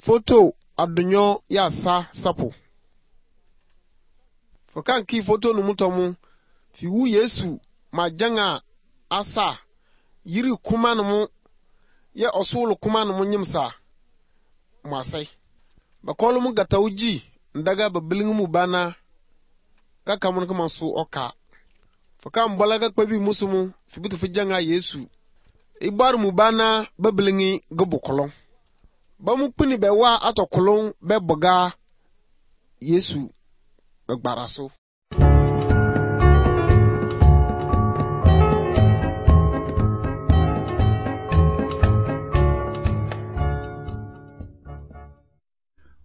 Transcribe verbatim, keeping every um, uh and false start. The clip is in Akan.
Photo adunyo ya sa sapo. Fokan ki photo no mutomu fi wu Yesu majanga asa yiri kuma no mu ye osulu kuma no mu nyimsa masai. Bakolu mu gatawuji ndaga babilingu mu bana kaka mun kuma su oka. Fokan bolaga kwebi musumu fi bitu fi janga Yesu. Ibar mu bana babilingi gobukolon. Ba mu puni be wa atokolon be boga Yesu gbaraso.